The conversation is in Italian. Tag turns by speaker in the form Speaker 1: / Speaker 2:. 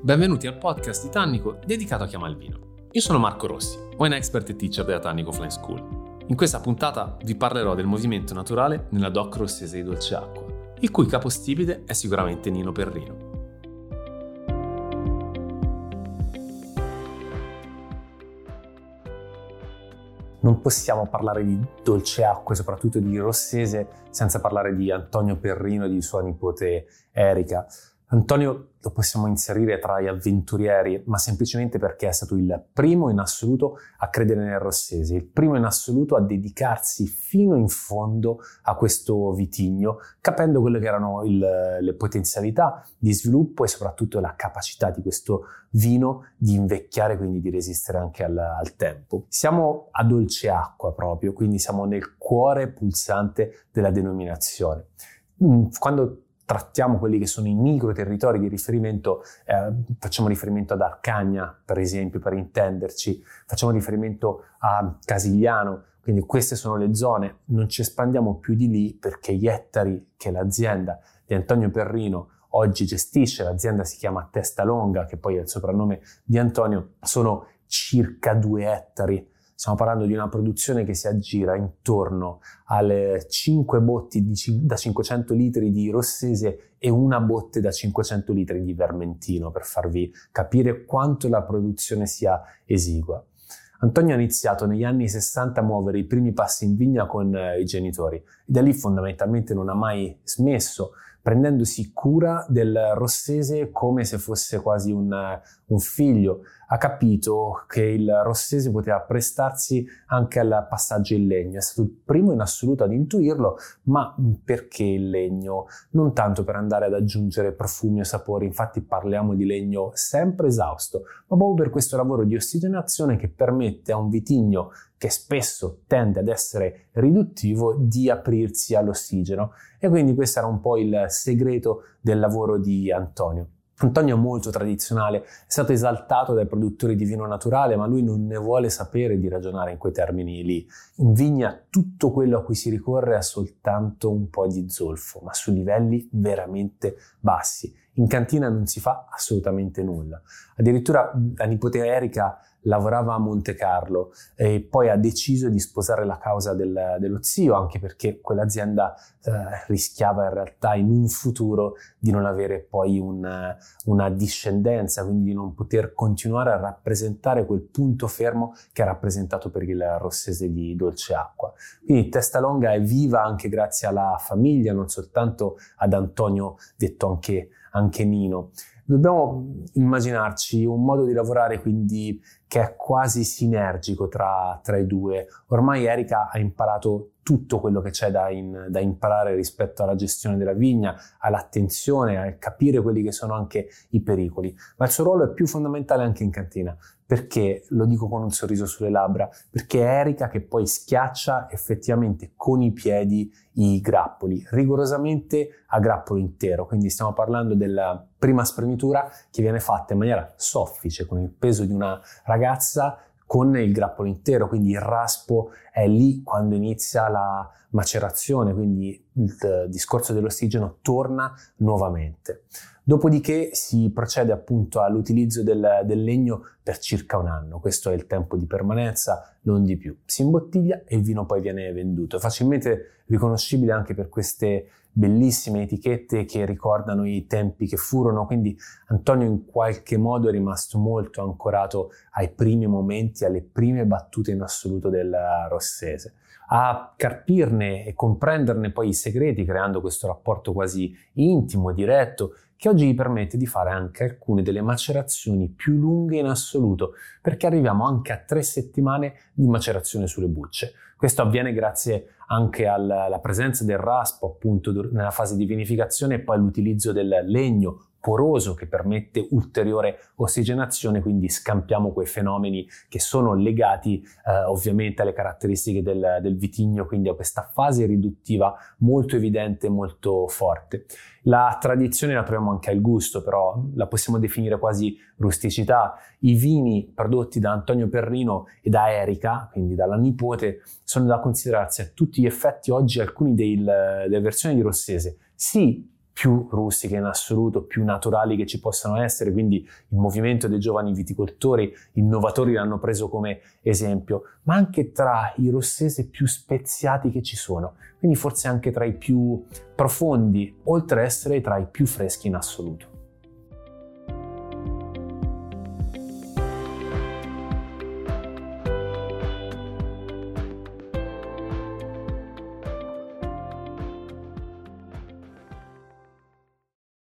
Speaker 1: Benvenuti al podcast di Tannico dedicato a chi ama il vino. Io sono Marco Rossi, wine expert e teacher della Tannico Flying School. In questa puntata vi parlerò del movimento naturale nella DOC rossese di Dolce Acqua, il cui capostipite è sicuramente Nino Perrino.
Speaker 2: Non possiamo parlare di Dolce Acqua e soprattutto di rossese senza parlare di Antonio Perrino e di sua nipote Erika. Antonio lo possiamo inserire tra gli avventurieri, ma semplicemente perché è stato il primo in assoluto a credere nel rossese, il primo in assoluto a dedicarsi fino in fondo a questo vitigno, capendo quelle che erano le potenzialità di sviluppo e soprattutto la capacità di questo vino di invecchiare, quindi di resistere anche al tempo. Siamo a Dolce Acqua proprio, quindi siamo nel cuore pulsante della denominazione. Quando trattiamo quelli che sono i micro territori di riferimento, facciamo riferimento ad Arcagna, per esempio, per intenderci, facciamo riferimento a Casigliano, quindi queste sono le zone, non ci espandiamo più di lì perché gli ettari che l'azienda di Antonio Perrino oggi gestisce, l'azienda si chiama Testa Longa, che poi è il soprannome di Antonio, sono circa 2 ettari. Stiamo parlando di una produzione che si aggira intorno alle 5 botti da 500 litri di rossese e una botte da 500 litri di vermentino, per farvi capire quanto la produzione sia esigua. Antonio ha iniziato negli anni 60 a muovere i primi passi in vigna con i genitori e da lì fondamentalmente non ha mai smesso, prendendosi cura del rossese come se fosse quasi un figlio. Ha capito che il rossese poteva prestarsi anche al passaggio in legno. È stato il primo in assoluto ad intuirlo, ma perché il legno? Non tanto per andare ad aggiungere profumi o sapori, infatti parliamo di legno sempre esausto, ma proprio per questo lavoro di ossigenazione che permette a un vitigno che spesso tende ad essere riduttivo di aprirsi all'ossigeno. E quindi questo era un po' il segreto del lavoro di Antonio. Antonio è molto tradizionale, è stato esaltato dai produttori di vino naturale, ma lui non ne vuole sapere di ragionare in quei termini lì. In vigna tutto quello a cui si ricorre è soltanto un po' di zolfo, ma su livelli veramente bassi. In cantina non si fa assolutamente nulla. Addirittura la nipote Erika lavorava a Monte Carlo e poi ha deciso di sposare la causa dello zio, anche perché quell'azienda rischiava in realtà in un futuro di non avere poi una discendenza, quindi di non poter continuare a rappresentare quel punto fermo che ha rappresentato per il rossese di Dolce Acqua. Quindi Testa Longa è viva anche grazie alla famiglia, non soltanto ad Antonio, detto anche Nino. Dobbiamo immaginarci un modo di lavorare quindi che è quasi sinergico tra i due. Ormai Erika ha imparato tutto quello che c'è da imparare rispetto alla gestione della vigna, all'attenzione, a capire quelli che sono anche i pericoli. Ma il suo ruolo è più fondamentale anche in cantina. Perché? Lo dico con un sorriso sulle labbra, perché è Erika che poi schiaccia effettivamente con i piedi i grappoli, rigorosamente a grappolo intero, quindi stiamo parlando della prima spremitura che viene fatta in maniera soffice, con il peso di una ragazza, con il grappolo intero, quindi il raspo è lì quando inizia la macerazione, quindi il discorso dell'ossigeno torna nuovamente. Dopodiché si procede appunto all'utilizzo del legno per circa 1 anno, questo è il tempo di permanenza, non di più. Si imbottiglia e il vino poi viene venduto, è facilmente riconoscibile anche per queste bellissime etichette che ricordano i tempi che furono, quindi Antonio in qualche modo è rimasto molto ancorato ai primi momenti, alle prime battute in assoluto del rossese. A carpirne e comprenderne poi i segreti, creando questo rapporto quasi intimo, diretto, che oggi gli permette di fare anche alcune delle macerazioni più lunghe in assoluto, perché arriviamo anche a 3 settimane di macerazione sulle bucce. Questo avviene grazie anche alla presenza del raspo appunto nella fase di vinificazione e poi all'utilizzo del legno poroso che permette ulteriore ossigenazione, quindi scampiamo quei fenomeni che sono legati ovviamente alle caratteristiche del vitigno, quindi a questa fase riduttiva molto evidente, molto forte. La tradizione la troviamo anche al gusto, però la possiamo definire quasi rusticità. I vini prodotti da Antonio Perrino e da Erika, quindi dalla nipote, sono da considerarsi a tutti gli effetti oggi alcuni delle versioni di rossese, sì, più rustiche in assoluto, più naturali che ci possano essere, quindi il movimento dei giovani viticoltori innovatori l'hanno preso come esempio, ma anche tra i rossese più speziati che ci sono, quindi forse anche tra i più profondi, oltre ad essere tra i più freschi in assoluto.